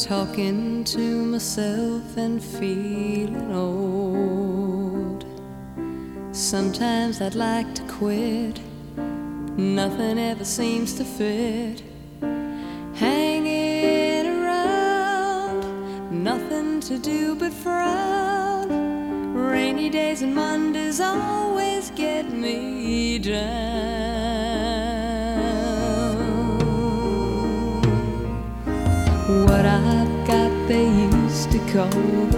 talking to myself and feeling old. Sometimes I'd like to quit, nothing ever seems to fit. Hanging around, nothing to do but frown. Rainy days and Mondays always get me down. What I've got they used to call the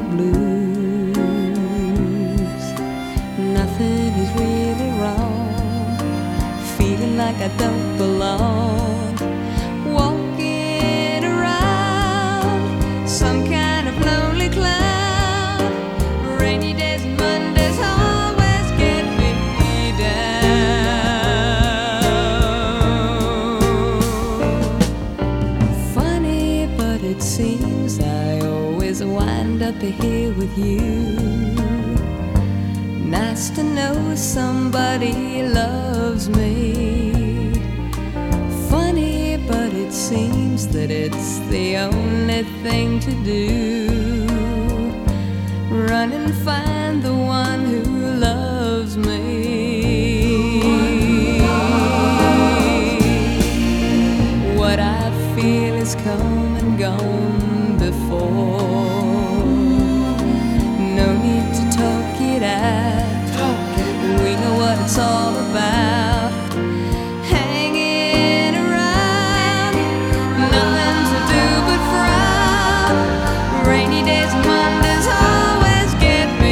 blues. Nothing is really wrong, feeling like I don't belong. Walking around some kind of lonely cloud. Rainy days and Mondays always get me down. Funny, but it seems I always wind up here with you. Nice to know somebody loves me. Funny, but it seems that it's the only thing to do. Run and find the one who loves me. What I feel is come and gone before. No need to talk it out. We know what it's all about. Hanging around, nothing to do but frown. Rainy days and Mondays always get me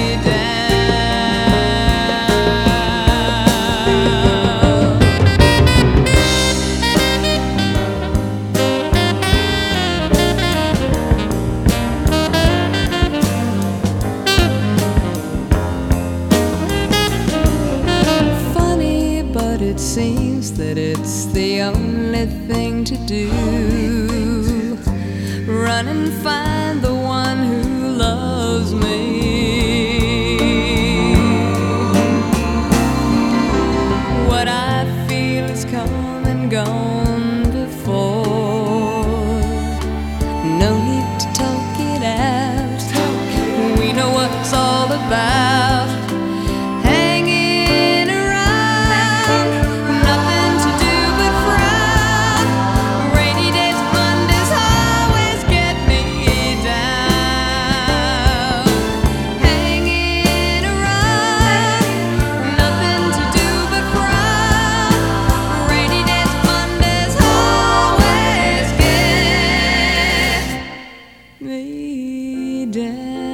it seems that it's the only thing to do. Run and find the one who loves me. What I feel is come and gone before. No need to talk it out. We know what it's all about. Me down.